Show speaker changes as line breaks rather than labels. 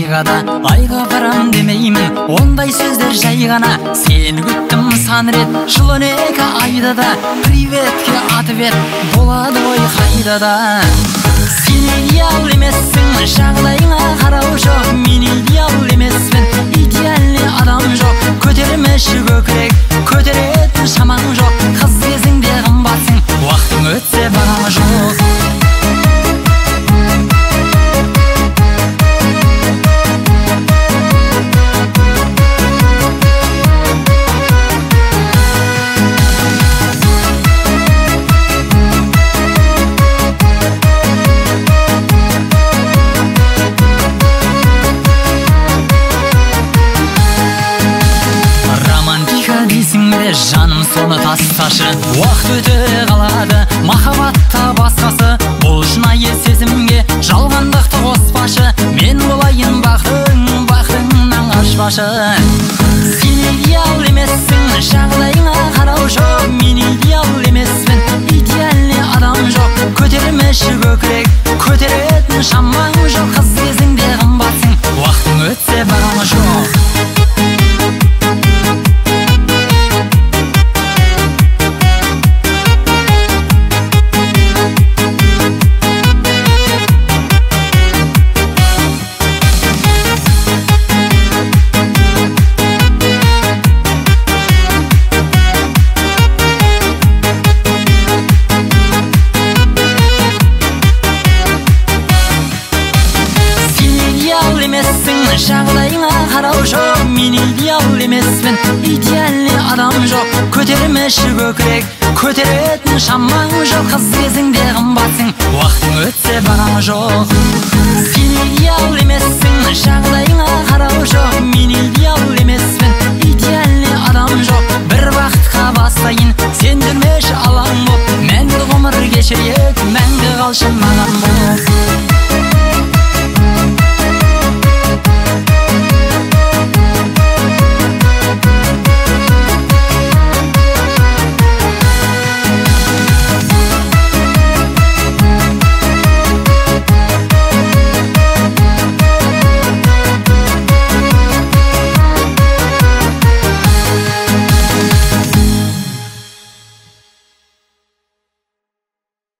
айғада айға барам демеймін, ондай сөздер жай ғана. Сені күттім сан рет жыл 12 айда да, приветке ответ болады ғой қайда да. Сен идеал емессің, жағдайыңа қарау жоқ. Мен идеал емеспін, идеальный адам жоқ. Көтермеші көкірек, көтеретін шамаң жоқ. Қыз кезіңде қымбатсың, уақытың өтсе бағамы жоқ. Жаным соны тасташы, уақыт өте қалады, махаббатта басқасы. Бұл шынайы сезімге жалғандықты қоспашы. Мен болайын бақытыңнан қашпашы. Сен идеал емессің, жағдайыңа қарау жоқ. Мен идеал емеспін, идеальный адам жоқ. Көтермеші көкірек, көтеретін шамаң жоқ. Қыз кезіңде қымбатсың, уақытың өтсе бағамы жоқ. Жағдайыңа қарау жоқ. Мен идеал емеспін, идеальный адам жоқ. Көтермеші көкірек, көтеретін шамаң жоқ. Қыз кезіңде қымбатсың, уақытың өтсе бағамы жоқ. Сен идеал емессің, жағдайыңа қарау жоқ. Мен идеал емеспін, идеальный адам жоқ. Бір бақытқа бастайын, сен жүрмеші алаң боп. Мәңгі ғұмыр кешірек, мәңгі қалшы маған болып.